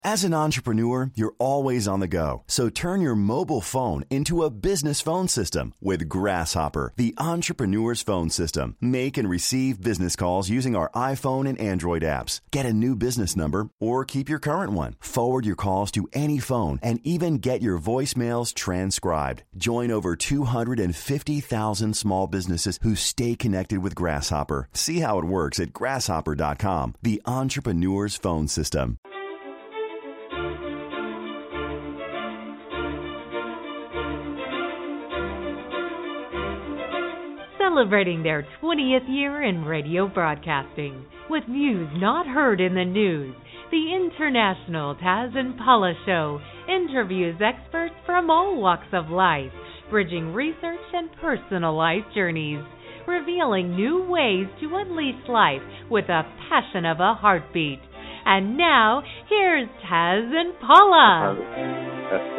As an entrepreneur, you're always on the go. So turn your mobile phone into a business phone system with Grasshopper, the entrepreneur's phone system. Make and receive business calls using our iPhone and Android apps. Get a new business number or keep your current one. Forward your calls to any phone and even get your voicemails transcribed. Join over 250,000 small businesses who stay connected with Grasshopper. See how it works at grasshopper.com, the entrepreneur's phone system. Celebrating their 20th year in radio broadcasting, with views not heard in the news, the International Taz and Paula Show interviews experts from all walks of life, bridging research and personal life journeys, revealing new ways to unleash life with a passion of a heartbeat. And now, here's Taz and Paula.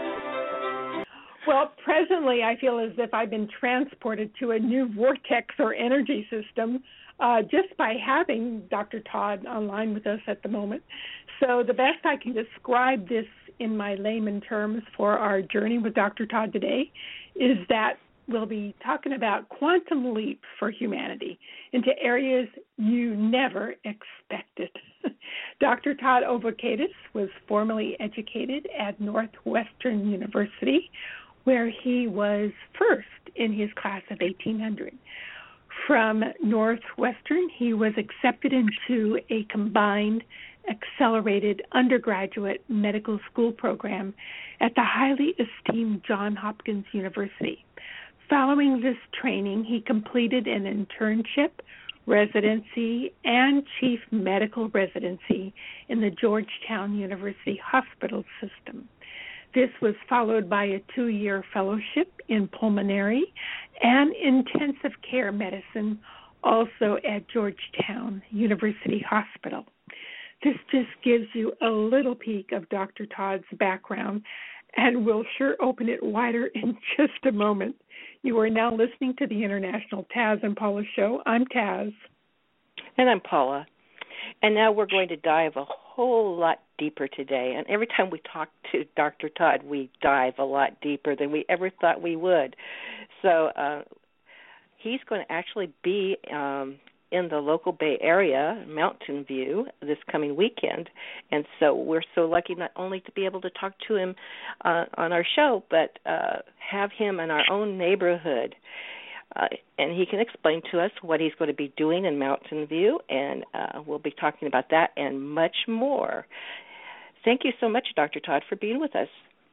Well, presently I feel as if I've been transported to a new vortex or energy system just by having Dr. Todd online with us at the moment. So the best I can describe this in my layman terms for our journey with Dr. Todd today is that we'll be talking about quantum leaps for humanity into areas you never expected. Dr. Todd Ovokaitys was formerly educated at Northwestern University, where he was first in his class of 1800. From Northwestern, he was accepted into a combined accelerated undergraduate medical school program at the highly esteemed Johns Hopkins University. Following this training, he completed an internship, residency, and chief medical residency in the Georgetown University Hospital System. This was followed by a 2-year fellowship in pulmonary and intensive care medicine, also at Georgetown University Hospital. This just gives you a little peek of Dr. Todd's background, and we'll sure open it wider in just a moment. You are now listening to the International Taz and Paula Show. I'm Taz. And I'm Paula. And now we're going to dive a whole lot deeper today. And every time we talk to Dr. Todd, we dive a lot deeper than we ever thought we would. So he's going to actually be in the local Bay Area, Mountain View, this coming weekend. And so we're so lucky not only to be able to talk to him on our show, but have him in our own neighborhood. And he can explain to us what he's going to be doing in Mountain View, and we'll be talking about that and much more. Thank you so much, Dr. Todd, for being with us.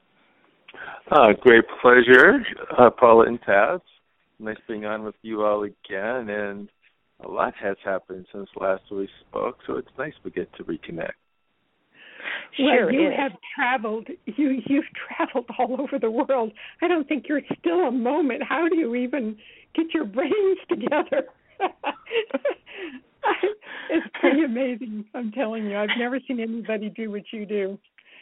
Great pleasure, Paula and Taz. Nice being on with you all again, and a lot has happened since last we spoke, so it's nice we get to reconnect. Well, sure, you have traveled. You've traveled all over the world. I don't think you're still a moment. How do you even get your brains together? It's pretty amazing. I'm telling you, I've never seen anybody do what you do.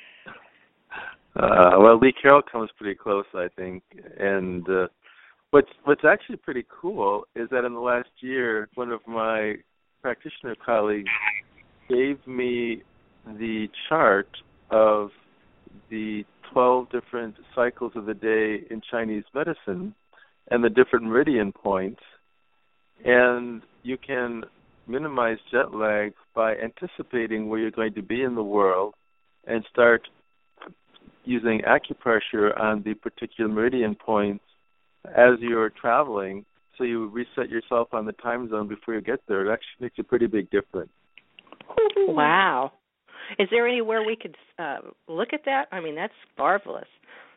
Well, Lee Carroll comes pretty close, I think. And what's actually pretty cool is that in the last year, one of my practitioner colleagues gave me the chart of the 12 different cycles of the day in Chinese medicine and the different meridian points. And you can minimize jet lag by anticipating where you're going to be in the world and start using acupressure on the particular meridian points as you're traveling, so you reset yourself on the time zone before you get there. It actually makes a pretty big difference. Wow. Is there anywhere we could look at that? I mean, that's marvelous.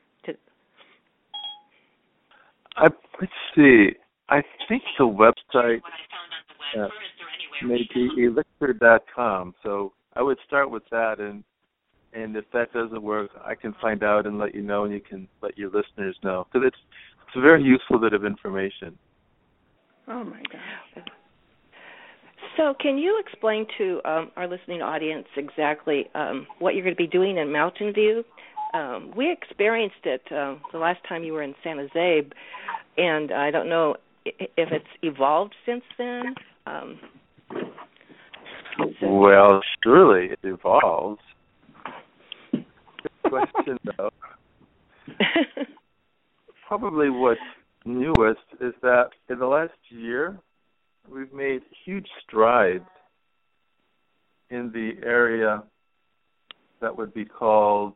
Let's see. I think the website may be elixir.com. So I would start with that, and if that doesn't work, I can find out and let you know, and you can let your listeners know. Because it's a very useful bit of information. Oh, my gosh. So can you explain to our listening audience exactly what you're going to be doing in Mountain View? We experienced it the last time you were in San Jose, and I don't know if it's evolved since then. Well, surely it evolves. question, though, probably what's newest is that in the last year, we've made huge strides in the area that would be called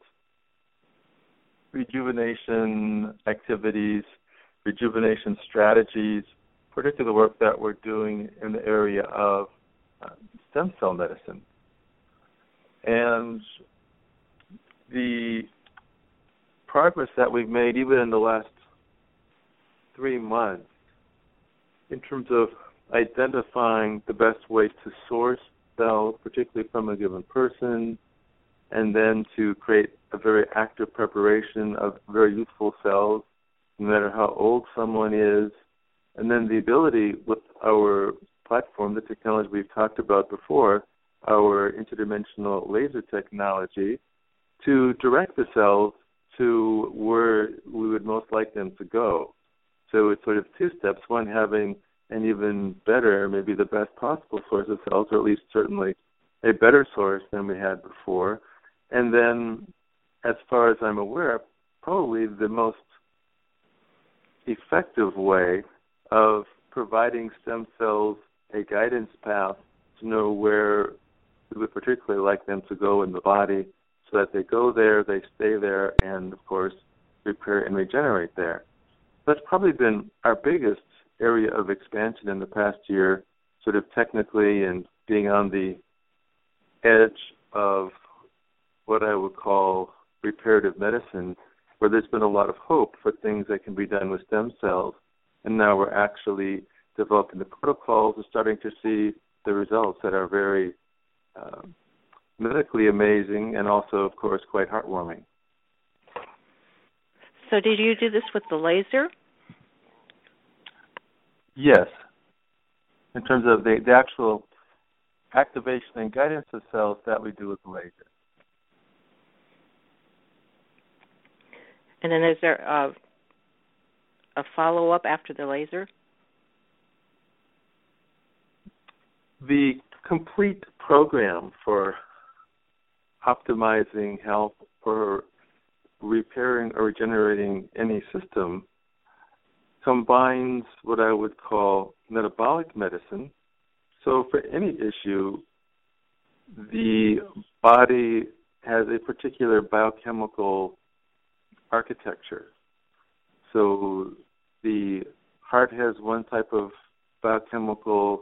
rejuvenation activities, rejuvenation strategies, particularly the work that we're doing in the area of stem cell medicine. And the progress that we've made even in the last 3 months in terms of identifying the best way to source cells, particularly from a given person, and then to create a very active preparation of very youthful cells, no matter how old someone is, and then the ability with our platform, the technology we've talked about before, our interdimensional laser technology, to direct the cells to where we would most like them to go. So it's sort of 2 steps, one having an even better, maybe the best possible source of cells, or at least certainly a better source than we had before. And then, as far as I'm aware, probably the most effective way of providing stem cells a guidance path to know where we would particularly like them to go in the body so that they go there, they stay there, and, of course, repair and regenerate there. That's probably been our biggest area of expansion in the past year, sort of technically and being on the edge of what I would call reparative medicine, where there's been a lot of hope for things that can be done with stem cells. And now we're actually developing the protocols and starting to see the results that are very medically amazing and also, of course, quite heartwarming. So did you do this with the laser? Yes. In terms of the actual activation and guidance of cells, that we do with the laser. And then is there a follow-up after the laser? The complete program for optimizing health or repairing or regenerating any system combines what I would call metabolic medicine. So for any issue, the body has a particular biochemical architecture. So the heart has one type of biochemical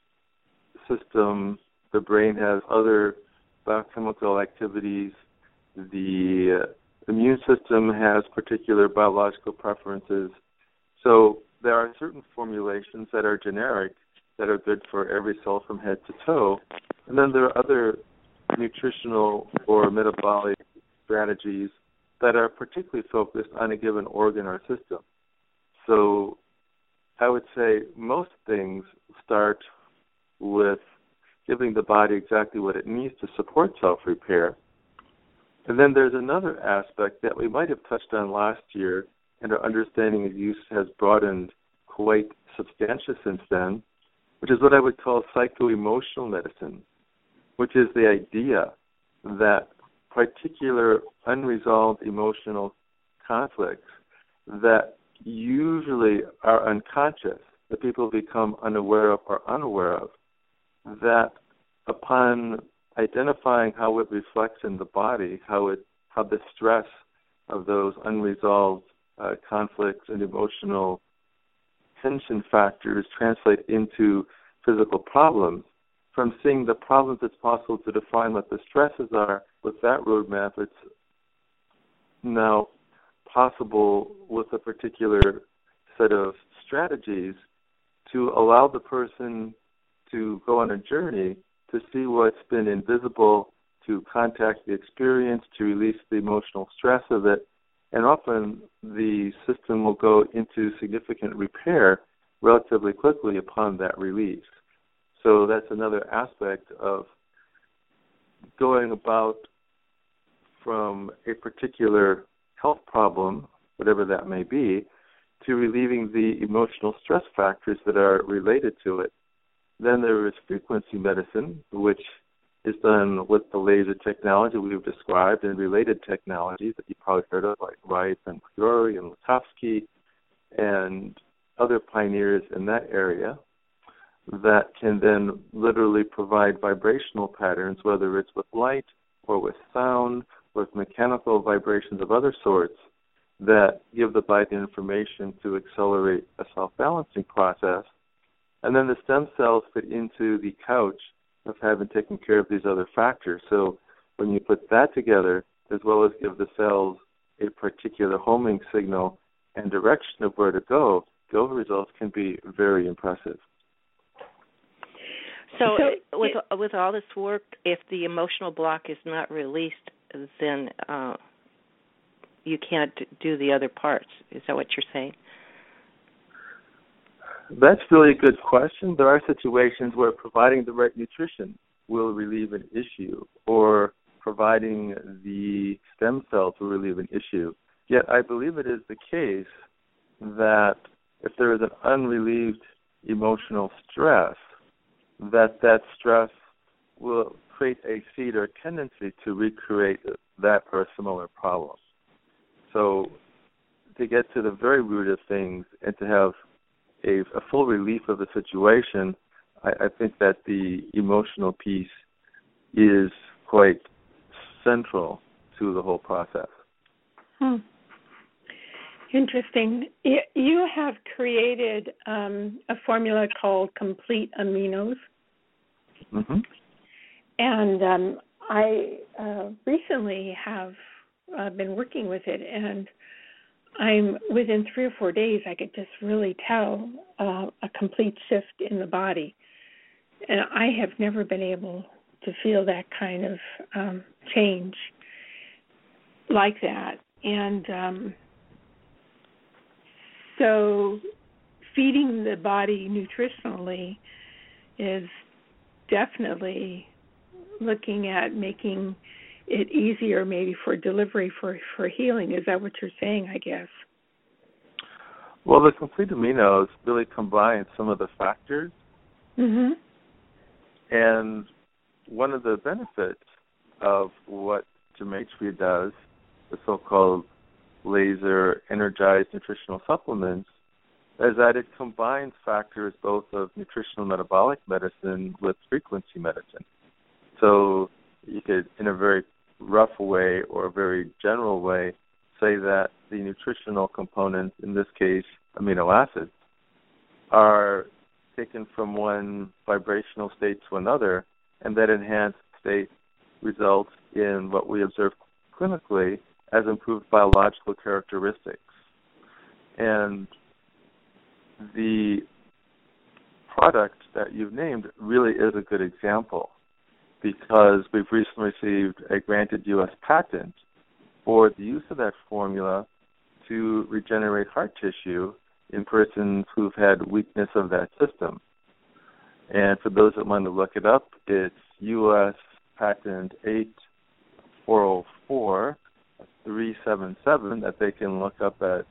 system, the brain has other biochemical activities, the immune system has particular biological preferences. So there are certain formulations that are generic that are good for every cell from head to toe, and then there are other nutritional or metabolic strategies that are particularly focused on a given organ or system. So I would say most things start with giving the body exactly what it needs to support self-repair. And then there's another aspect that we might have touched on last year, and our understanding of use has broadened quite substantially since then, which is what I would call psycho-emotional medicine, which is the idea that particular unresolved emotional conflicts that usually are unconscious, that people become unaware of or unaware of, that upon identifying how it reflects in the body, how the stress of those unresolved conflicts and emotional tension factors translate into physical problems, from seeing the problems, it's possible to define what the stresses are. With that roadmap, it's now possible with a particular set of strategies to allow the person to go on a journey to see what's been invisible, to contact the experience, to release the emotional stress of it, and often the system will go into significant repair relatively quickly upon that release. So that's another aspect of going about from a particular health problem, whatever that may be, to relieving the emotional stress factors that are related to it. Then there is frequency medicine, which is done with the laser technology we've described and related technologies that you probably heard of, like Rife and Fiore and Lutovsky and other pioneers in that area, that can then literally provide vibrational patterns, whether it's with light or with sound or with mechanical vibrations of other sorts, that give the body the information to accelerate a self-balancing process. And then the stem cells fit into the couch of having taken care of these other factors. So when you put that together, as well as give the cells a particular homing signal and direction of where to go, the results can be very impressive. So with all this work, if the emotional block is not released, then you can't do the other parts. Is that what you're saying? That's really a good question. There are situations where providing the right nutrition will relieve an issue, or providing the stem cells will relieve an issue. Yet I believe it is the case that if there is an unrelieved emotional stress, that stress will create a seed or tendency to recreate that or a similar problem. So to get to the very root of things and to have a full relief of the situation, I think that the emotional piece is quite central to the whole process. Interesting. You have created a formula called Complete Aminos. Mm-hmm. And I recently have been working with it, and I'm within 3 or 4 days, I could just really tell a complete shift in the body. And I have never been able to feel that kind of change like that. And so feeding the body nutritionally is definitely looking at making it easier maybe for delivery for healing. Is that what you're saying, I guess? Well, the Complete Aminos really combine some of the factors. Mm-hmm. And one of the benefits of what Gematria does, the so-called laser energized nutritional supplements, is that it combines factors both of nutritional metabolic medicine with frequency medicine. So you could, in a very rough way or a very general way, say that the nutritional components, in this case amino acids, are taken from one vibrational state to another, and that enhanced state results in what we observe clinically as improved biological characteristics. And the product that you've named really is a good example, because we've recently received a granted U.S. patent for the use of that formula to regenerate heart tissue in persons who've had weakness of that system. And for those that want to look it up, it's U.S. Patent 8404377 that they can look up at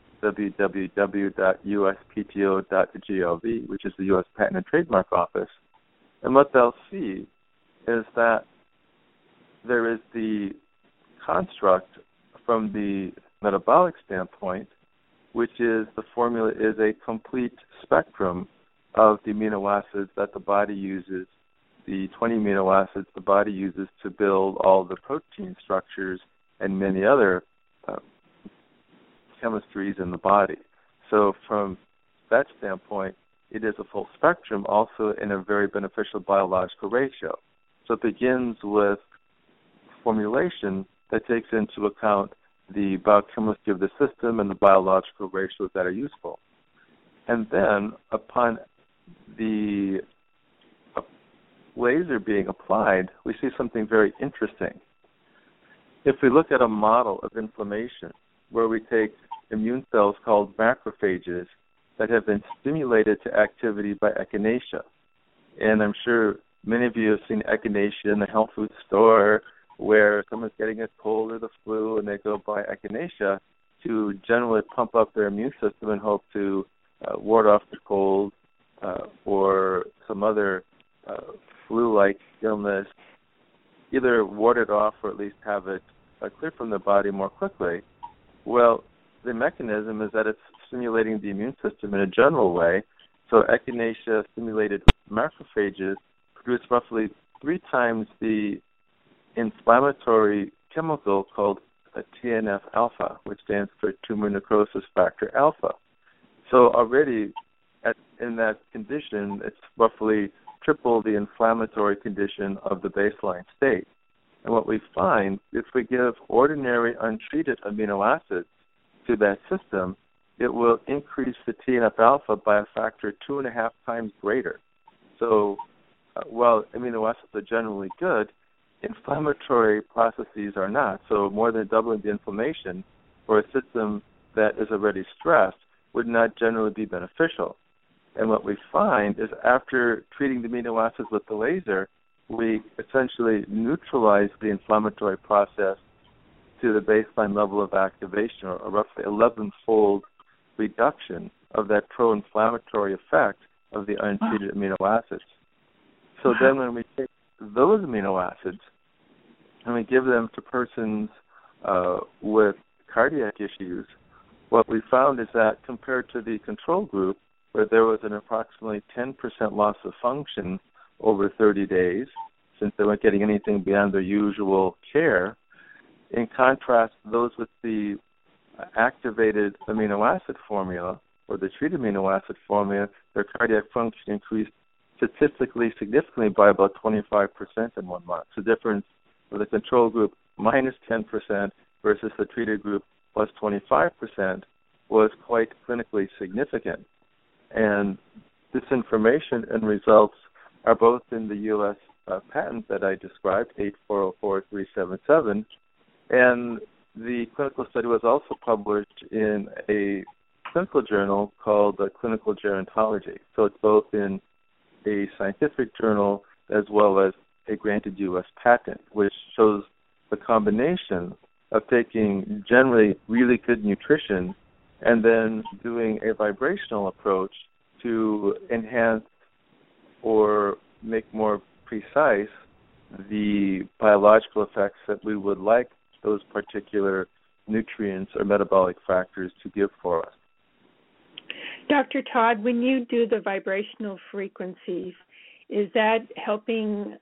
www.uspto.gov, which is the U.S. Patent and Trademark Office. And what they'll see is that there is the construct from the metabolic standpoint, which is the formula is a complete spectrum of the amino acids that the body uses, the 20 amino acids the body uses to build all the protein structures and many other chemistries in the body. So from that standpoint, it is a full spectrum, also in a very beneficial biological ratio. So it begins with formulation that takes into account the biochemistry of the system and the biological ratios that are useful. And then upon the laser being applied, we see something very interesting. If we look at a model of inflammation where we take immune cells called macrophages that have been stimulated to activity by echinacea, and I'm sure many of you have seen echinacea in the health food store where someone's getting a cold or the flu and they go buy echinacea to generally pump up their immune system and hope to ward off the cold or some other flu-like illness either ward it off or at least have it cleared from the body more quickly. Well, the mechanism is that it's stimulating the immune system in a general way. So echinacea-stimulated macrophages produce roughly 3 times the inflammatory chemical called TNF-alpha, which stands for tumor necrosis factor alpha. So already in that condition, it's roughly triple the inflammatory condition of the baseline state. And what we find, if we give ordinary untreated amino acids to that system, it will increase the TNF-alpha by a factor 2.5 times greater. So while amino acids are generally good, inflammatory processes are not. So more than doubling the inflammation for a system that is already stressed would not generally be beneficial. And what we find is after treating the amino acids with the laser, we essentially neutralize the inflammatory process to the baseline level of activation, or a roughly 11-fold reduction of that pro-inflammatory effect of the untreated amino acids. So then when we take those amino acids and we give them to persons with cardiac issues, what we found is that compared to the control group, where there was an approximately 10% loss of function over 30 days, since they weren't getting anything beyond their usual care, in contrast, those with the activated amino acid formula, or the treated amino acid formula, their cardiac function increased statistically significantly by about 25% in 1 month. The difference for the control group minus 10% versus the treated group plus 25% was quite clinically significant. And this information and results are both in the U.S. patent that I described, 8404377, and the clinical study was also published in a clinical journal called Clinical Gerontology. So it's both in a scientific journal as well as a granted U.S. patent, which shows the combination of taking generally really good nutrition and then doing a vibrational approach to enhance or make more precise the biological effects that we would like those particular nutrients or metabolic factors to give for us. Dr. Todd, when you do the vibrational frequencies, is that helping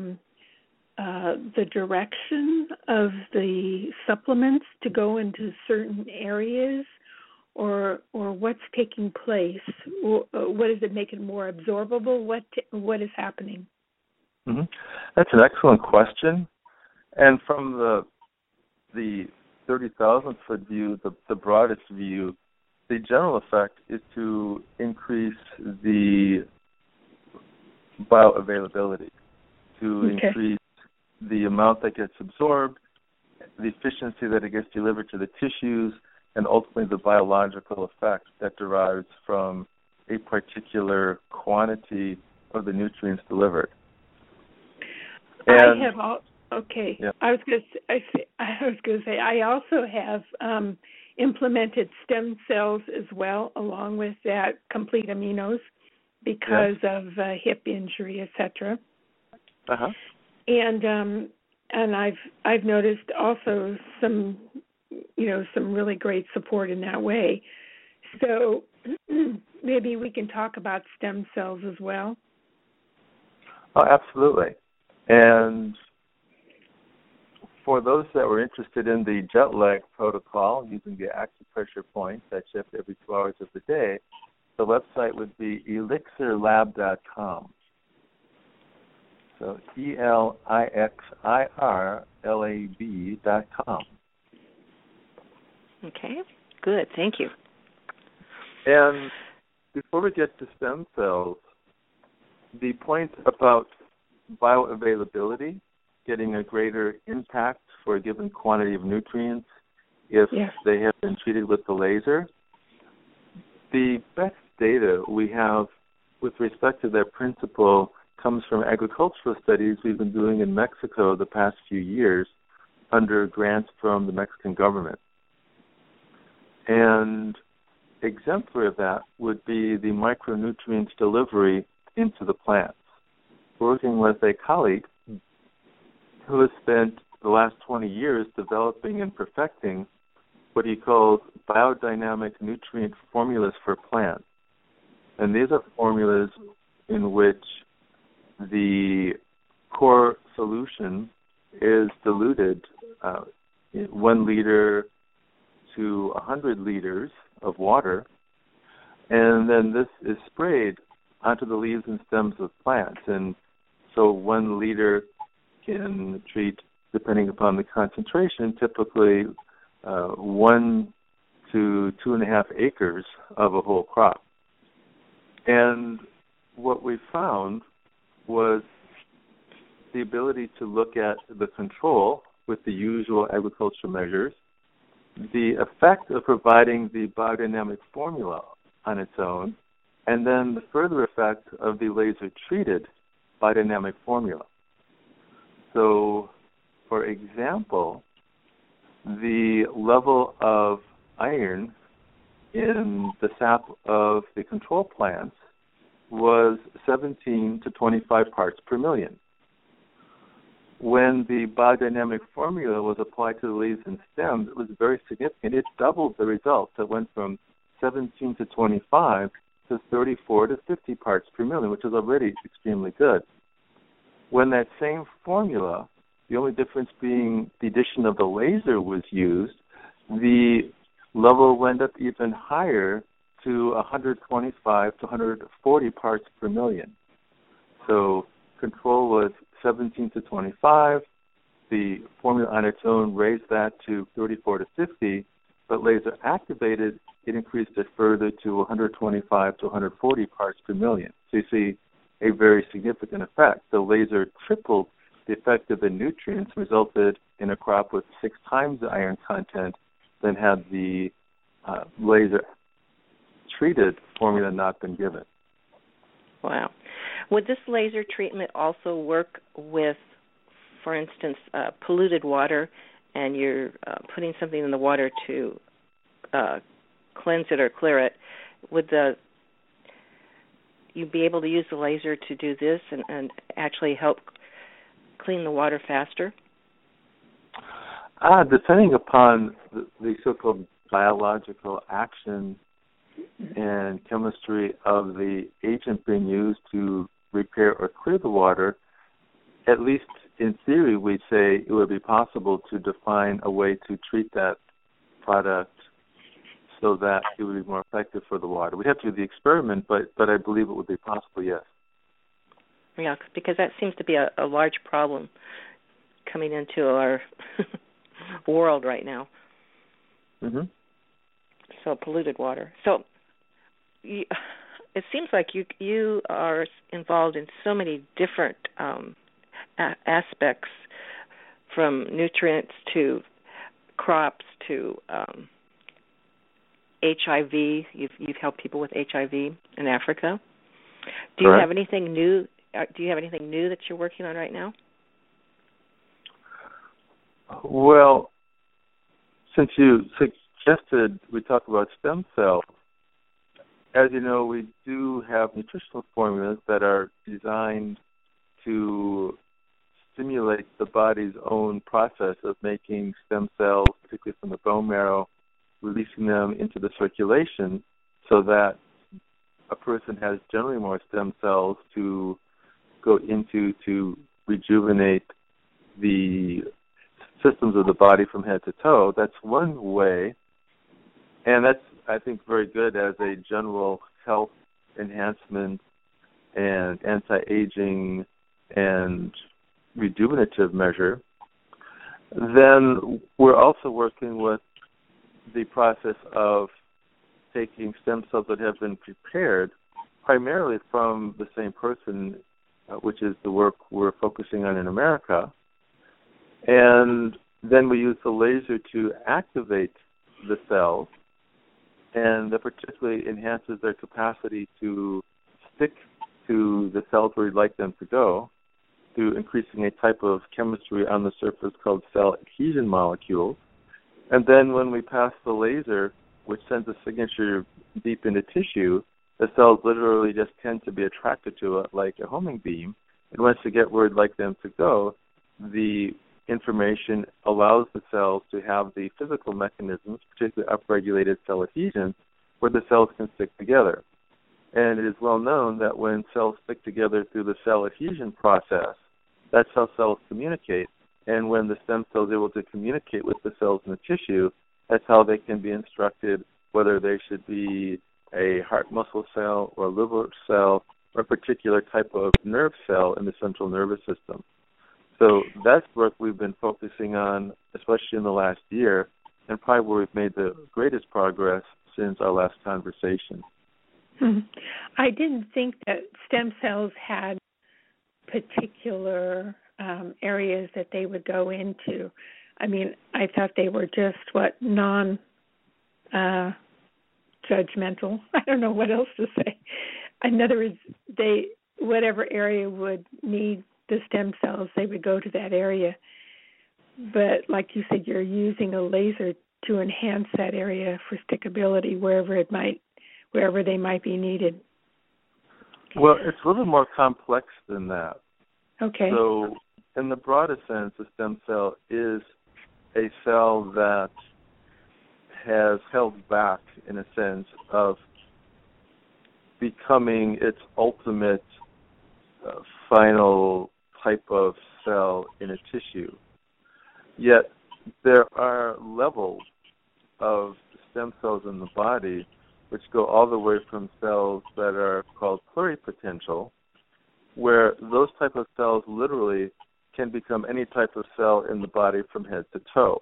the direction of the supplements to go into certain areas, or what's taking place? What does it make it more absorbable? What is happening? Mm-hmm. That's an excellent question. And from the 30,000-foot view, the broadest view, the general effect is to increase the bioavailability, to increase the amount that gets absorbed, the efficiency that it gets delivered to the tissues, and ultimately the biological effect that derives from a particular quantity of the nutrients delivered. And I was going to say I also have implemented stem cells as well, along with that complete aminos, because of hip injury, etc. And I've noticed also some really great support in that way. So maybe we can talk about stem cells as well. Oh, absolutely. And for those that were interested in the jet lag protocol using the acupressure points that shift every 2 hours of the day, the website would be elixirlab.com. So ELIXIRLAB.com. Okay, good. Thank you. And before we get to stem cells, the point about bioavailability, getting a greater impact for a given quantity of nutrients if they have been treated with the laser. The best data we have with respect to that principle comes from agricultural studies we've been doing in Mexico the past few years under grants from the Mexican government. And exemplary of that would be the micronutrients delivery into the plants. Working with a colleague who has spent the last 20 years developing and perfecting what he calls biodynamic nutrient formulas for plants. And these are formulas in which the core solution is diluted 1 liter to 100 liters of water, and then this is sprayed onto the leaves and stems of plants. And so 1 liter can treat, depending upon the concentration, typically 1 to 2.5 acres of a whole crop. And what we found was the ability to look at the control with the usual agricultural measures, the effect of providing the biodynamic formula on its own, and then the further effect of the laser-treated biodynamic formula. So, for example, the level of iron in the sap of the control plants was 17 to 25 parts per million. When the biodynamic formula was applied to the leaves and stems, it was very significant. It doubled the results. It went from 17 to 25 to 34 to 50 parts per million, which is already extremely good. When that same formula, the only difference being the addition of the laser was used, the level went up even higher to 125 to 140 parts per million. So control was 17 to 25. The formula on its own raised that to 34 to 50, but laser activated, it increased it further to 125 to 140 parts per million. So you see a very significant effect. The laser tripled the effect of the nutrients, resulted in a crop with 6 times the iron content than had the laser-treated formula not been given. Wow. Would this laser treatment also work with, for instance, polluted water, and you're putting something in the water to cleanse it or clear it? Would you be able to use the laser to do this and actually help clean the water faster? Depending upon the so-called biological action and chemistry of the agent being used to repair or clear the water, at least in theory, we'd say it would be possible to define a way to treat that product so that it would be more effective for the water. We'd have to do the experiment, but I believe it would be possible, yes. Yeah, because that seems to be a large problem coming into our world right now. Mm-hmm. So polluted water. So it seems like you are involved in so many different aspects, from nutrients to crops to HIV. You've helped people with HIV in Africa. Do you have anything new? Do you have anything new that you're working on right now? Well, since you suggested we talk about stem cells, as you know, we do have nutritional formulas that are designed to stimulate the body's own process of making stem cells, particularly from the bone marrow, releasing them into the circulation so that a person has generally more stem cells to go into to rejuvenate the systems of the body from head to toe. That's one way, and that's, I think, very good as a general health enhancement and anti-aging and rejuvenative measure. Then we're also working with the process of taking stem cells that have been prepared primarily from the same person, which is the work we're focusing on in America. And then we use the laser to activate the cells, and that particularly enhances their capacity to stick to the cells where you'd like them to go through increasing a type of chemistry on the surface called cell adhesion molecules. And then when we pass the laser, which sends a signature deep into tissue, the cells literally just tend to be attracted to it like a homing beam. And once you get where you'd like them to go, the information allows the cells to have the physical mechanisms, particularly upregulated cell adhesion, where the cells can stick together. And it is well known that when cells stick together through the cell adhesion process, that's how cells communicate. And when the stem cell is able to communicate with the cells in the tissue, that's how they can be instructed whether they should be a heart muscle cell or a liver cell or a particular type of nerve cell in the central nervous system. So that's work we've been focusing on, especially in the last year, and probably where we've made the greatest progress since our last conversation. I didn't think that stem cells had particular areas that they would go into. I mean, I thought they were just non-judgmental. I don't know what else to say. In other words, whatever area would need the stem cells, they would go to that area. But like you said, you're using a laser to enhance that area for stickability wherever they might be needed. Well, it's a little more complex than that. Okay. So in the broadest sense, a stem cell is a cell that has held back, in a sense, of becoming its ultimate final type of cell in a tissue. Yet there are levels of stem cells in the body which go all the way from cells that are called pluripotential, where those type of cells literally can become any type of cell in the body from head to toe.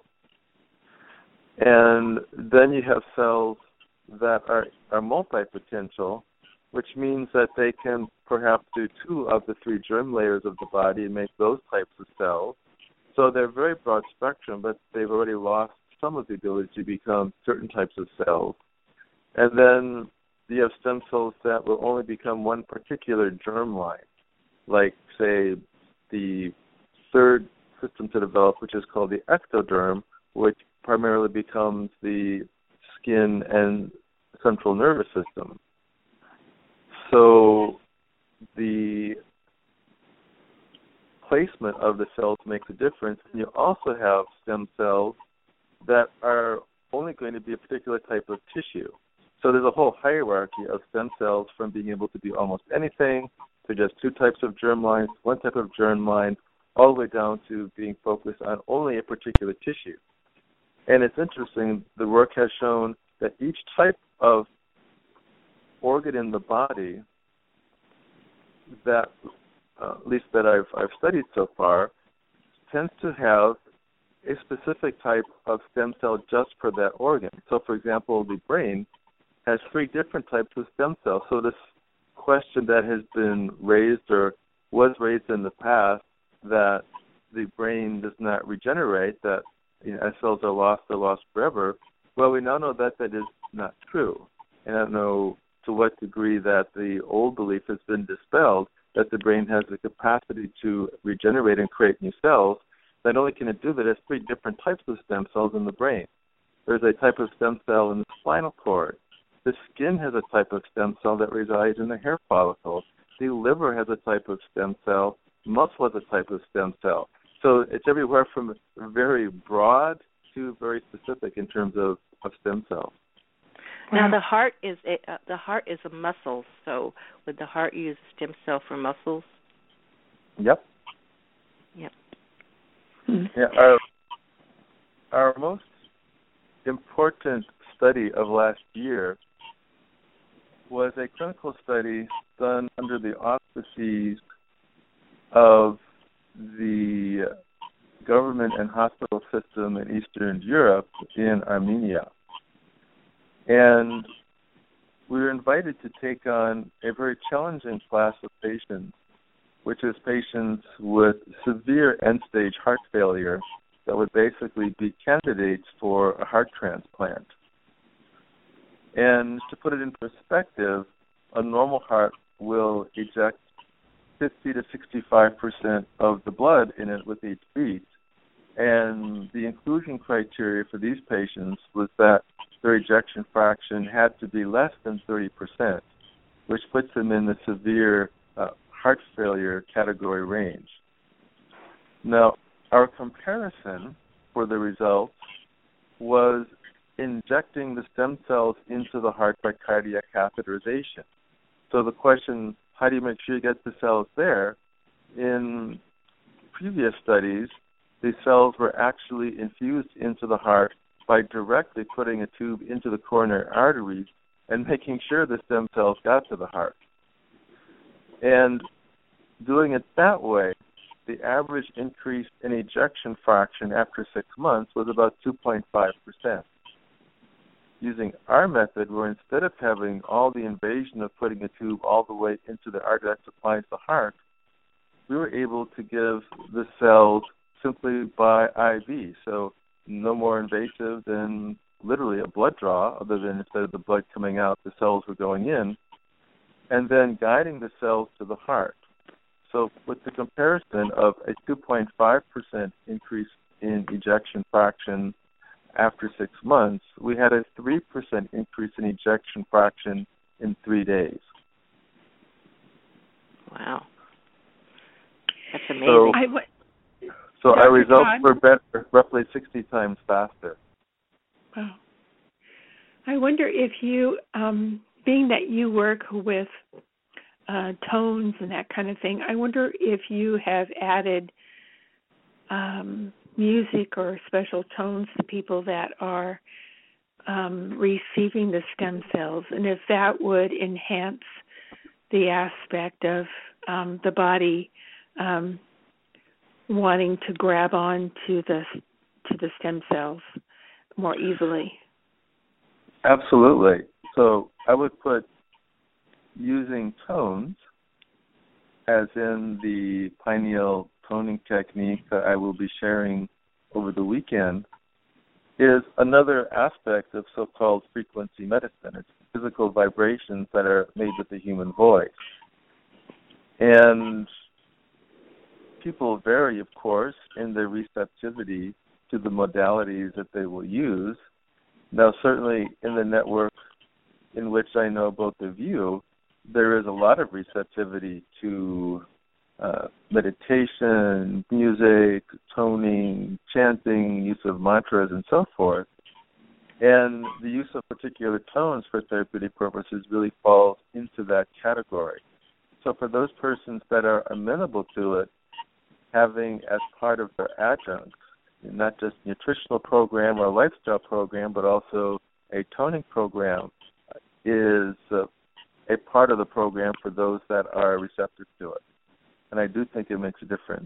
And then you have cells that are multipotential, which means that they can perhaps do 2 of the 3 germ layers of the body and make those types of cells. So they're very broad spectrum, but they've already lost some of the ability to become certain types of cells. And then you have stem cells that will only become one particular germ line, like, say, the third system to develop, which is called the ectoderm, which primarily becomes the skin and central nervous system. So the placement of the cells makes a difference. And you also have stem cells that are only going to be a particular type of tissue. So there's a whole hierarchy of stem cells from being able to be almost anything to just 2 types of germ lines, 1 type of germ line, all the way down to being focused on only a particular tissue. And it's interesting, the work has shown that each type of organ in the body that, at least that I've studied so far, tends to have a specific type of stem cell just for that organ. So, for example, the brain has 3 different types of stem cells. So this question that has been raised or was raised in the past that the brain does not regenerate, that as cells are lost forever, well, we now know that that is not true. And I don't know to what degree that the old belief has been dispelled, that the brain has the capacity to regenerate and create new cells. Not only can it do that, there's 3 different types of stem cells in the brain. There's a type of stem cell in the spinal cord. The skin has a type of stem cell that resides in the hair follicle. The liver has a type of stem cell. Muscle has a type of stem cell. So it's everywhere from very broad to very specific in terms of stem cells. Now the heart is a muscle. So would the heart use a stem cell for muscles? Yep. Yeah. Our most important study of last year was a clinical study done under the auspices of the government and hospital system in Eastern Europe in Armenia. And we were invited to take on a very challenging class of patients, which is patients with severe end-stage heart failure that would basically be candidates for a heart transplant. And to put it in perspective, a normal heart will eject 50 to 65% of the blood in it with each beat. And the inclusion criteria for these patients was that their ejection fraction had to be less than 30%, which puts them in the severe heart failure category range. Now, our comparison for the results was injecting the stem cells into the heart by cardiac catheterization. So the question, how do you make sure you get the cells there? In previous studies, the cells were actually infused into the heart by directly putting a tube into the coronary arteries and making sure the stem cells got to the heart. And doing it that way, the average increase in ejection fraction after 6 months was about 2.5%. Using our method, where instead of having all the invasion of putting a tube all the way into the artery that supplies the heart, we were able to give the cells simply by IV. So no more invasive than literally a blood draw, other than instead of the blood coming out, the cells were going in, and then guiding the cells to the heart. So with the comparison of a 2.5% increase in ejection fraction after 6 months, we had a 3% increase in ejection fraction in 3 days. Wow. That's amazing. So our results were better, roughly 60 times faster. Wow. I wonder if you, being that you work with tones and that kind of thing, I wonder if you have added music or special tones to people that are receiving the stem cells, and if that would enhance the aspect of the body wanting to grab on to the stem cells more easily. Absolutely. So I would put using tones, as in the pineal toning technique that I will be sharing over the weekend, is another aspect of so-called frequency medicine. It's physical vibrations that are made with the human voice. And people vary, of course, in their receptivity to the modalities that they will use. Now, certainly in the network in which I know both of you, there is a lot of receptivity to meditation, music, toning, chanting, use of mantras, and so forth. And the use of particular tones for therapeutic purposes really falls into that category. So for those persons that are amenable to it, having as part of their adjuncts, not just nutritional program or lifestyle program, but also a toning program, is a part of the program for those that are receptive to it. And I do think it makes a difference.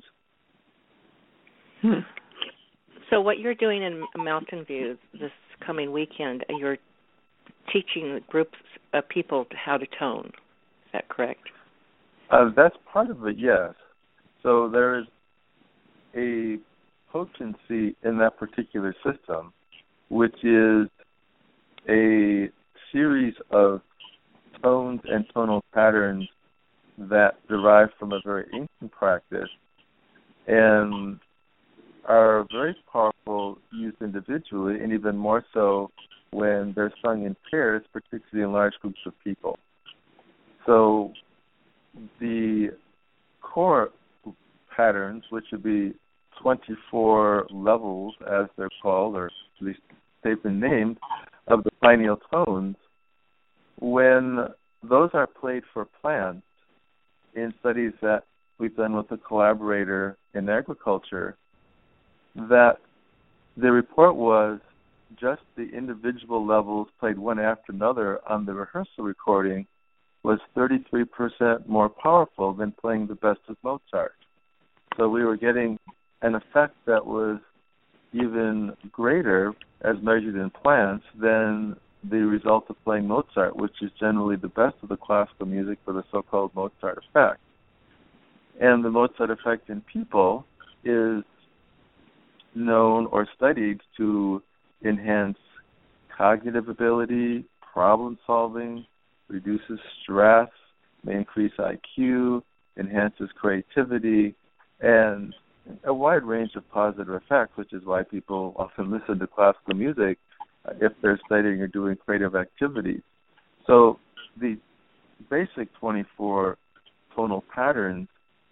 So what you're doing in Mountain View this coming weekend, you're teaching groups of people how to tone. Is that correct? That's part of it, yes. So there is a potency in that particular system, which is a series of tones and tonal patterns that derive from a very ancient practice and are very powerful used individually, and even more so when they're sung in pairs, particularly in large groups of people. So the core patterns, which would be 24 levels, as they're called, or at least they've been named, of the pineal tones, when those are played for plants in studies that we've done with a collaborator in agriculture, that the report was just the individual levels played one after another on the rehearsal recording was 33% more powerful than playing the best of Mozart. So we were getting an effect that was even greater as measured in plants than the result of playing Mozart, which is generally the best of the classical music for the so-called Mozart effect. And the Mozart effect in people is known or studied to enhance cognitive ability, problem solving, reduces stress, may increase IQ, enhances creativity, and a wide range of positive effects, which is why people often listen to classical music if they're studying or doing creative activities. So the basic 24 tonal patterns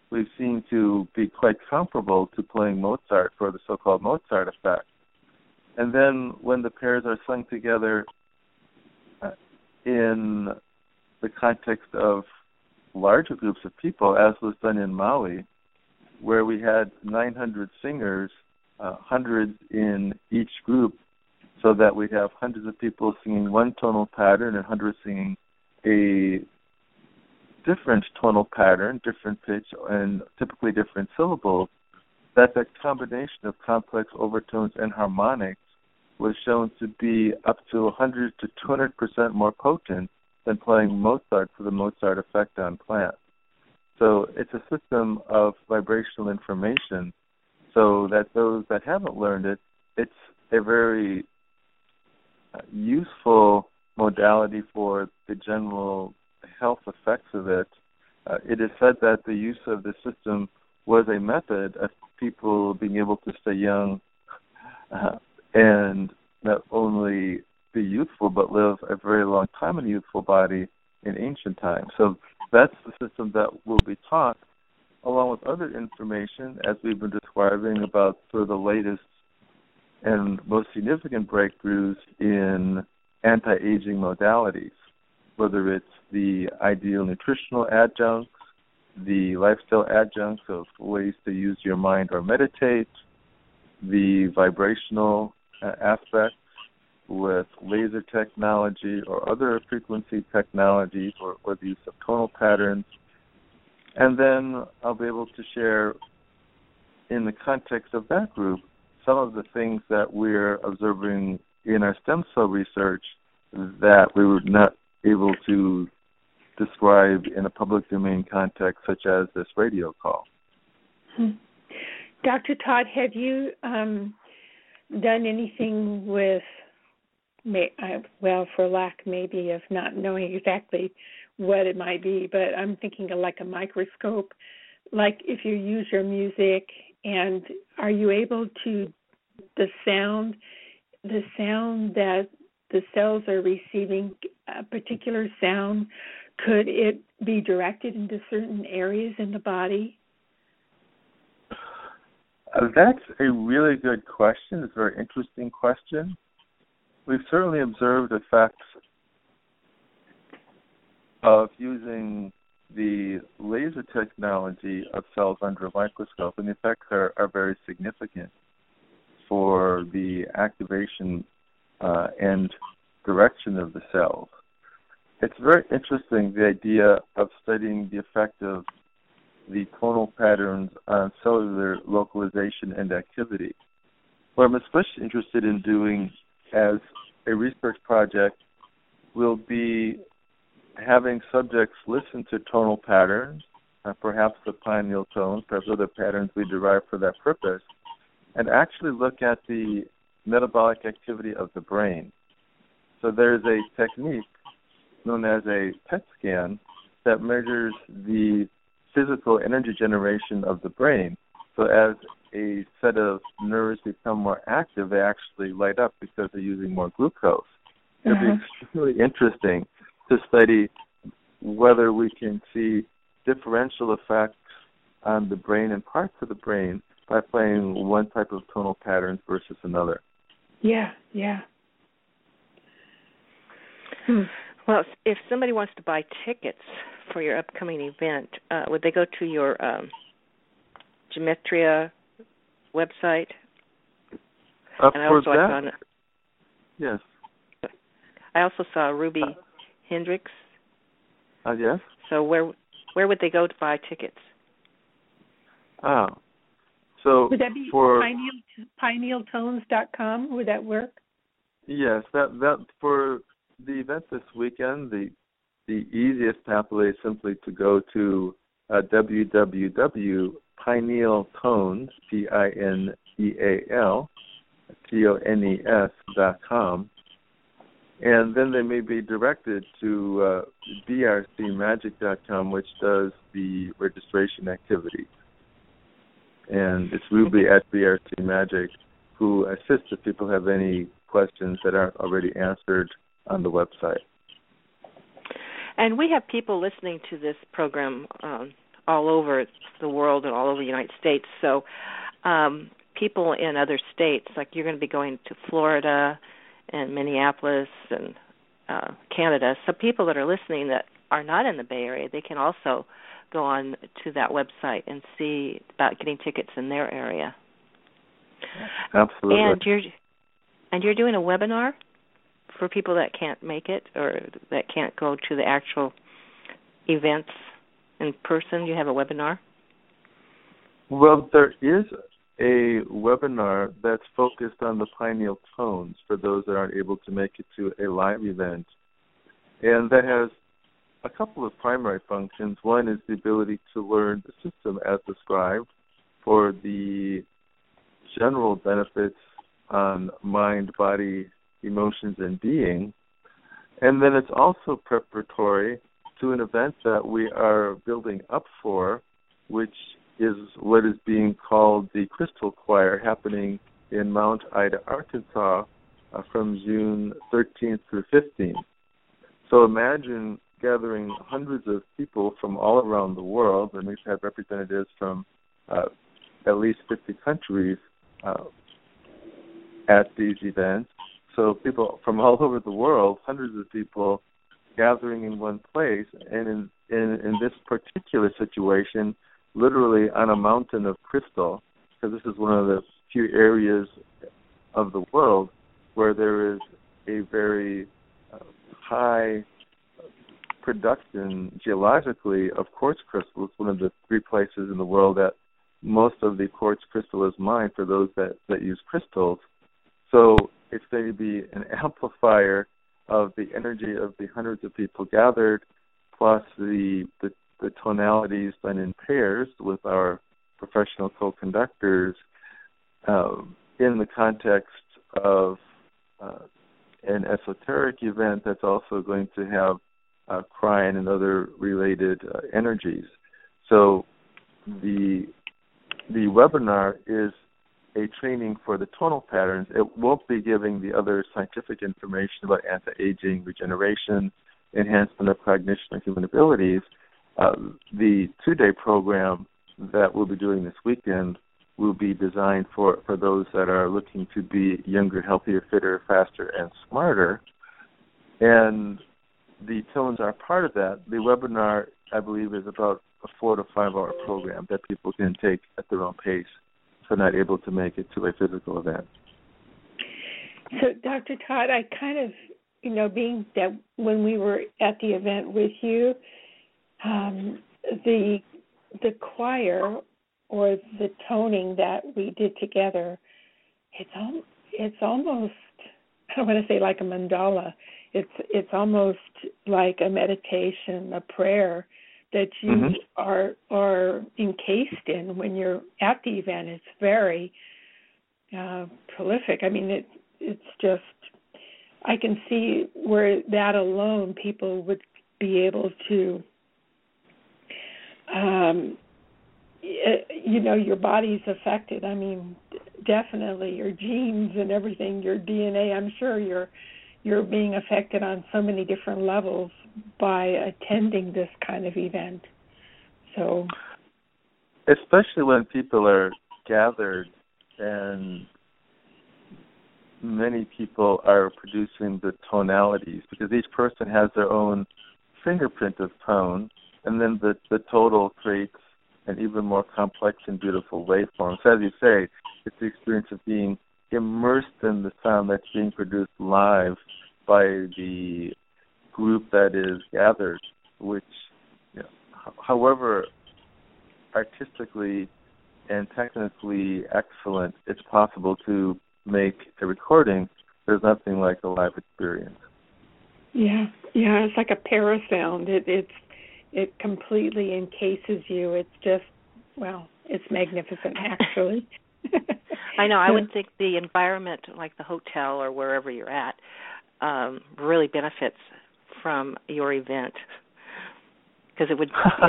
we've seen to be quite comparable to playing Mozart for the so-called Mozart effect. And then when the pairs are sung together in the context of larger groups of people, as was done in Mali, where we had 900 singers, hundreds in each group, so that we'd have hundreds of people singing one tonal pattern and hundreds singing a different tonal pattern, different pitch, and typically different syllables, that combination of complex overtones and harmonics was shown to be up to 100 to 200% more potent than playing Mozart for the Mozart effect on plants. So it's a system of vibrational information, so that those that haven't learned it, it's a very useful modality for the general health effects of it. It is said that the use of the system was a method of people being able to stay young and not only be youthful but live a very long time in a youthful body in ancient times. So that's the system that will be taught, along with other information, as we've been describing, about sort of the latest and most significant breakthroughs in anti-aging modalities, whether it's the ideal nutritional adjuncts, the lifestyle adjuncts of ways to use your mind or meditate, the vibrational aspects with laser technology or other frequency technologies or the use of tonal patterns. And then I'll be able to share, in the context of that group, some of the things that we're observing in our stem cell research that we were not able to describe in a public domain context, such as this radio call. Dr. Todd, have you done anything with, for lack maybe of not knowing exactly what it might be, but I'm thinking of like a microscope, like if you use your music, and are you able to, the sound that the cells are receiving, a particular sound, could it be directed into certain areas in the body? That's a really good question. It's a very interesting question. We've certainly observed effects of using the laser technology of cells under a microscope, and the effects are very significant for the activation and direction of the cells. It's very interesting, the idea of studying the effect of the tonal patterns on cellular localization and activity. What I'm especially interested in doing as a research project will be having subjects listen to tonal patterns, perhaps the pineal tones, perhaps other patterns we derive for that purpose, and actually look at the metabolic activity of the brain. So there's a technique known as a PET scan that measures the physical energy generation of the brain. So as a set of nerves become more active, they actually light up because they're using more glucose. It'd be extremely interesting to study whether we can see differential effects on the brain and parts of the brain by playing one type of tonal patterns versus another. Yeah. Well, if somebody wants to buy tickets for your upcoming event, would they go to your Gematria website? Yes. I also saw Ruby Hendricks. Yes. So where would they go to buy tickets? So would that be for pinealtones.com? Would that work? Yes, that for the event this weekend, the easiest pathway is simply to go to www.pinealtones, pinealtones.com, and then they may be directed to brcmagic.com, which does the registration activity. And it's Ruby at BRC Magic who assists if people have any questions that aren't already answered on the website. And we have people listening to this program all over the world and all over the United States. So people in other states, like you're going to be going to Florida and Minneapolis and Canada. So people that are listening that are not in the Bay Area, they can also go on to that website and see about getting tickets in their area. Absolutely. And you're doing a webinar for people that can't make it or that can't go to the actual events in person. You have a webinar? Well, there is a webinar that's focused on the pineal tones for those that aren't able to make it to a live event. And that has a couple of primary functions. One is the ability to learn the system as described for the general benefits on mind, body, emotions, and being. And then it's also preparatory to an event that we are building up for, which is what is being called the Crystal Choir, happening in Mount Ida, Arkansas, from June 13th through 15th. So imagine gathering hundreds of people from all around the world, and we've had representatives from at least 50 countries at these events. So people from all over the world, hundreds of people gathering in one place, and in this particular situation, literally on a mountain of crystal, because this is one of the few areas of the world where there is a very high production geologically of quartz crystals. One of the 3 places in the world that most of the quartz crystal is mined for those that use crystals. So it's going to be an amplifier of the energy of the hundreds of people gathered, plus the tonalities done in pairs with our professional co-conductors in the context of an esoteric event that's also going to have cryon and other related energies. So the webinar is a training for the tonal patterns. It won't be giving the other scientific information about anti-aging, regeneration, enhancement of cognition and human abilities. The 2-day program that we'll be doing this weekend will be designed for those that are looking to be younger, healthier, fitter, faster, and smarter. And the tones are part of that. The webinar, I believe, is about a 4 to 5 hour program that people can take at their own pace if they're not able to make it to a physical event. So, Dr. Todd, I kind of, being that when we were at the event with you, the choir or the toning that we did together, it's almost, I don't want to say like a mandala. It's almost like a meditation, a prayer that you are encased in when you're at the event. It's very prolific. I mean, it's just, I can see where that alone people would be able to, your body's affected. I mean, definitely your genes and everything, your DNA, I'm sure you're being affected on so many different levels by attending this kind of event. So, especially when people are gathered and many people are producing the tonalities, because each person has their own fingerprint of tone, and then the total creates an even more complex and beautiful waveform. So as you say, it's the experience of being immersed in the sound that's being produced live by the group that is gathered, which, however artistically and technically excellent it's possible to make a recording, there's nothing like a live experience. Yeah, it's like a parasound. It completely encases you. It's just, it's magnificent, actually. I know. I would think the environment, like the hotel or wherever you're at, really benefits from your event, because it would.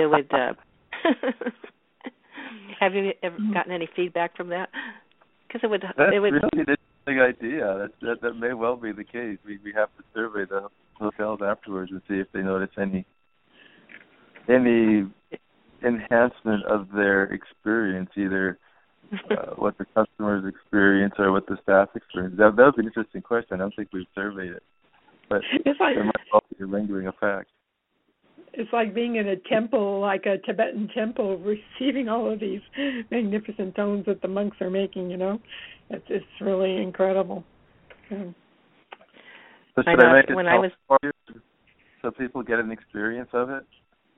Have you ever gotten any feedback from that? Because it would. That's it would. Really an interesting idea. That may well be the case. We have to survey the hotels afterwards and see if they notice any enhancement of their experience, either what the customers experience or what the staff experience? That would be an interesting question. I don't think we've surveyed it, but there might also be a lingering effect. It's like being in a temple, like a Tibetan temple, receiving all of these magnificent tones that the monks are making. It's really incredible. So should I make it for you so people get an experience of it?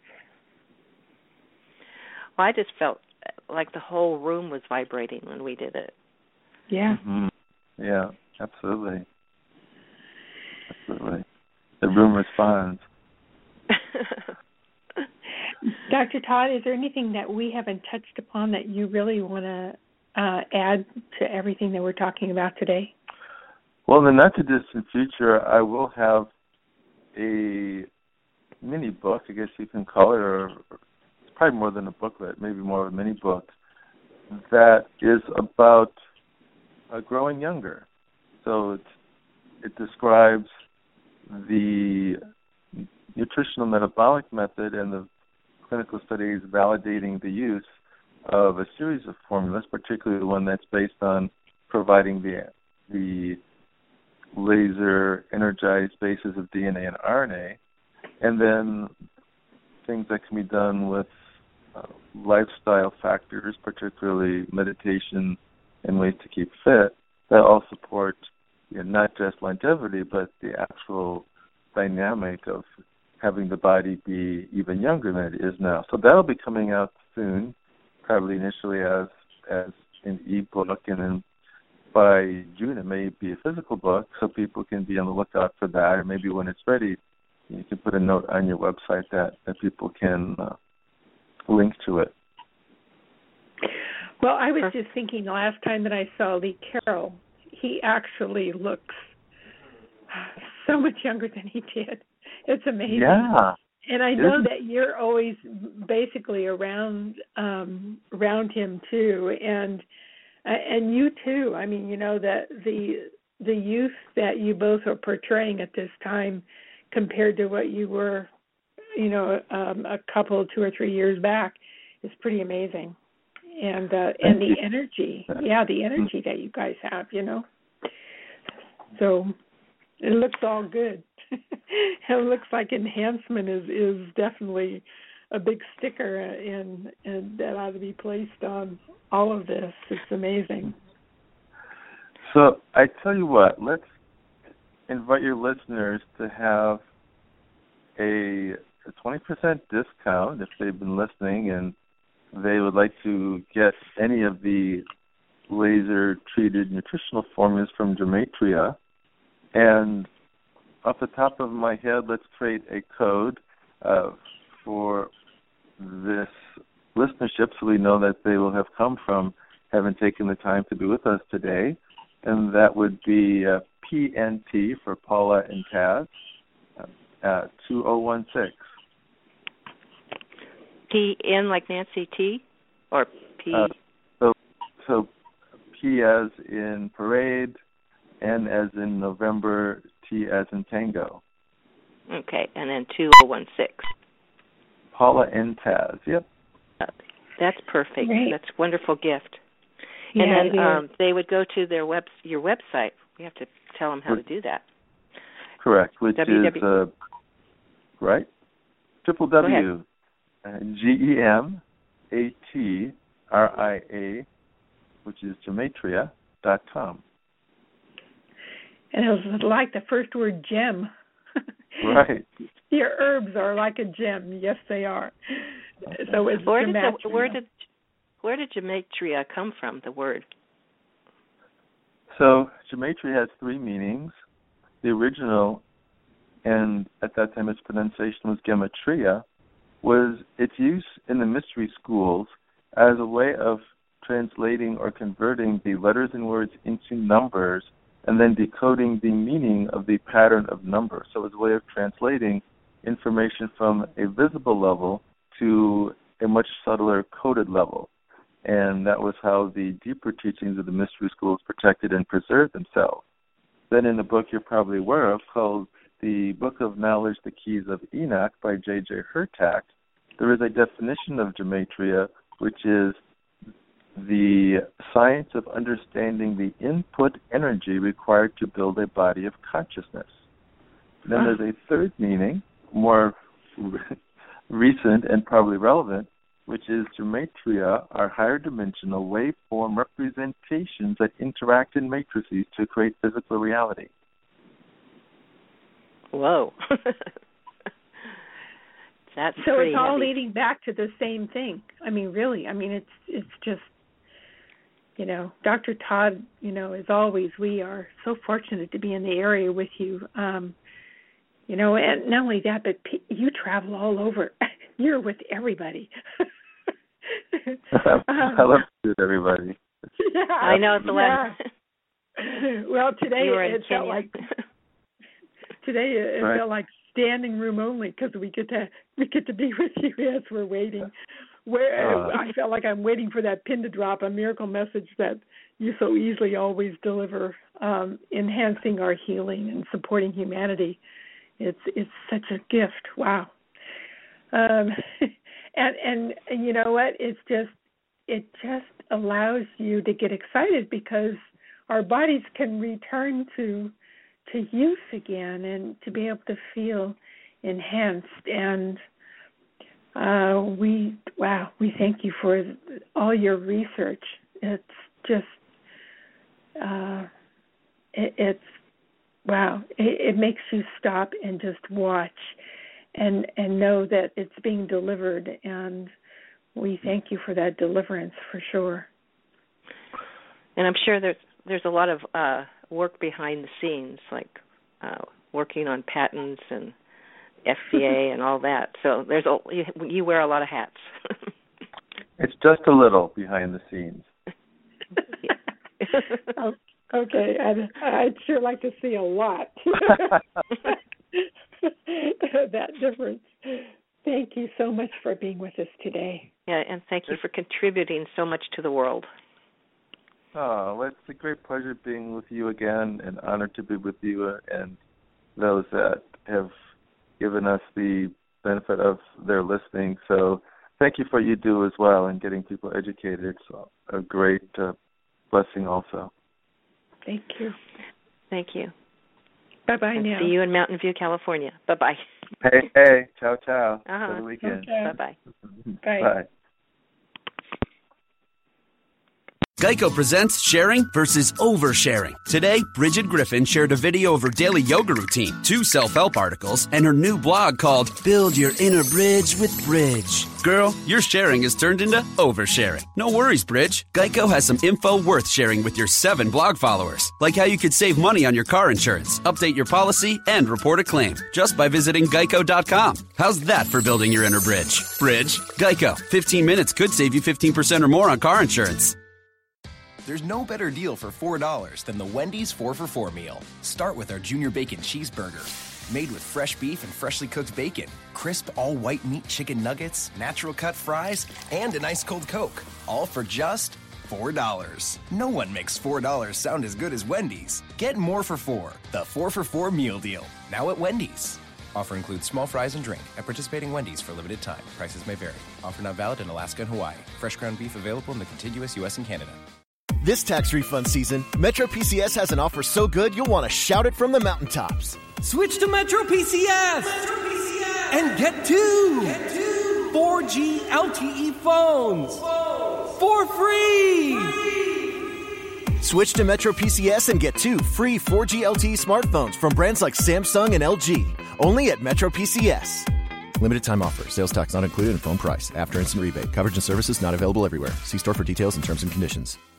Well, I just felt like the whole room was vibrating when we did it. Yeah. Mm-hmm. Yeah, absolutely. Absolutely. The room responds. Dr. Todd, is there anything that we haven't touched upon that you really want to add to everything that we're talking about today? Well, in the not-too-distant future, I will have a mini book, I guess you can call it, or it's probably more than a booklet, maybe more of a mini book, that is about growing younger. So it describes the nutritional metabolic method and the clinical studies validating the use of a series of formulas, particularly the one that's based on providing the laser energized bases of DNA and RNA, and then things that can be done with lifestyle factors, particularly meditation and ways to keep fit, that all support not just longevity, but the actual dynamic of having the body be even younger than it is now. So that'll be coming out soon, probably initially as an e-book, and then by June it may be a physical book, so people can be on the lookout for that, or maybe when it's ready, you can put a note on your website that people can link to it. Well, I was just thinking the last time that I saw Lee Carroll, he actually looks so much younger than he did. It's amazing. Yeah. And I know that you're always basically around him too, and you too. I mean, that the youth that you both are portraying at this time, compared to what you were, a couple, 2 or 3 years back, is pretty amazing. And the energy, the energy that you guys have, So it looks all good. It looks like enhancement is definitely a big sticker, and that ought to be placed on all of this. It's amazing. So I tell you what, let's invite your listeners to have a 20% discount if they've been listening and they would like to get any of the laser-treated nutritional formulas from Gematria. And off the top of my head, let's create a code for this listenership so we know that they will have come from having taken the time to be with us today. And that would be PNT for Paula and Taz, 2016. PN like Nancy T, or P? So P as in parade, N as in November, T as in tango. Okay, and then 2016. Paula and Taz, yep. That's perfect. Great. That's a wonderful gift. Yeah, and then they would go to your website. We have to tell them how to do that. Correct, which is, right? www. GEMATRIA, which is Gematria.com. And it was like the first word, gem. Right. Your herbs are like a gem. Yes, they are. So it's where did Gematria come from, the word? So Gematria has 3 meanings. The original, and at that time its pronunciation was Gematria, was its use in the mystery schools as a way of translating or converting the letters and words into numbers and then decoding the meaning of the pattern of numbers. So it was a way of translating information from a visible level to a much subtler coded level. And that was how the deeper teachings of the mystery schools protected and preserved themselves. Then in the book you're probably aware of called The Book of Knowledge, The Keys of Enoch by J.J. Hurtak, there is a definition of gematria, which is the science of understanding the input energy required to build a body of consciousness. Then there's a third meaning, more recent and probably relevant, which is gematria are higher dimensional waveform representations that interact in matrices to create physical reality. Whoa. That's so pretty it's all heavy. leading back to the same thing. I mean, really. I mean, it's just, you know, Dr. Todd, you know, as always, we are so fortunate to be in the area with you. You know, and not only that, but you travel all over. You're with everybody. I love to do with everybody. Yeah, I know it's the last. Well, today it felt Kenya. like Right. felt like standing room only because we get to be with you as we're waiting. I felt like I'm waiting for that pin to drop, a miracle message that you so easily always deliver, enhancing our healing and supporting humanity. It's such a gift. Wow. And you know what? It just allows you to get excited because our bodies can return to use again and to be able to feel enhanced. And we thank you for all your research. It's just it's wow. It makes you stop and just watch and know that it's being delivered, and we thank you for that deliverance for sure. And I'm sure there's a lot of work behind the scenes, like working on patents and FDA and all that. So you wear a lot of hats. It's just a little behind the scenes. Okay, I'd sure like to see a lot. That difference. Thank you so much for being with us today. Yeah, and thank you for contributing so much to the world. Oh, well, it's a great pleasure being with you again, and honored to be with you and those that have given us the benefit of their listening. So thank you for what you do as well and getting people educated. It's a great blessing also. Thank you. Thank you. Bye-bye now. See you in Mountain View, California. Bye-bye. Hey. Ciao, ciao. Have a weekend. Okay. Bye-bye. Bye. Bye. Geico presents sharing versus oversharing. Today, Bridget Griffin shared a video of her daily yoga routine, 2 self-help articles, and her new blog called Build Your Inner Bridge with Bridge. Girl, your sharing has turned into oversharing. No worries, Bridge. Geico has some info worth sharing with your 7 blog followers, like how you could save money on your car insurance, update your policy, and report a claim just by visiting geico.com. How's that for building your inner bridge? Bridge? Geico. 15 minutes could save you 15% or more on car insurance. There's no better deal for $4 than the Wendy's 4 for $4 meal. Start with our Junior Bacon Cheeseburger. Made with fresh beef and freshly cooked bacon, crisp all-white meat chicken nuggets, natural cut fries, and an ice cold Coke. All for just $4. No one makes $4 sound as good as Wendy's. Get more for $4. The 4 for $4 meal deal. Now at Wendy's. Offer includes small fries and drink at participating Wendy's for a limited time. Prices may vary. Offer not valid in Alaska and Hawaii. Fresh ground beef available in the contiguous U.S. and Canada. This tax refund season, Metro PCS has an offer so good you'll want to shout it from the mountaintops. Switch to Metro PCS! And get 2 4G LTE phones for free! Switch to Metro PCS and get 2 free 4G LTE smartphones from brands like Samsung and LG. Only at Metro PCS. Limited time offer. Sales tax not included in phone price. After instant rebate. Coverage and services not available everywhere. See store for details and terms and conditions.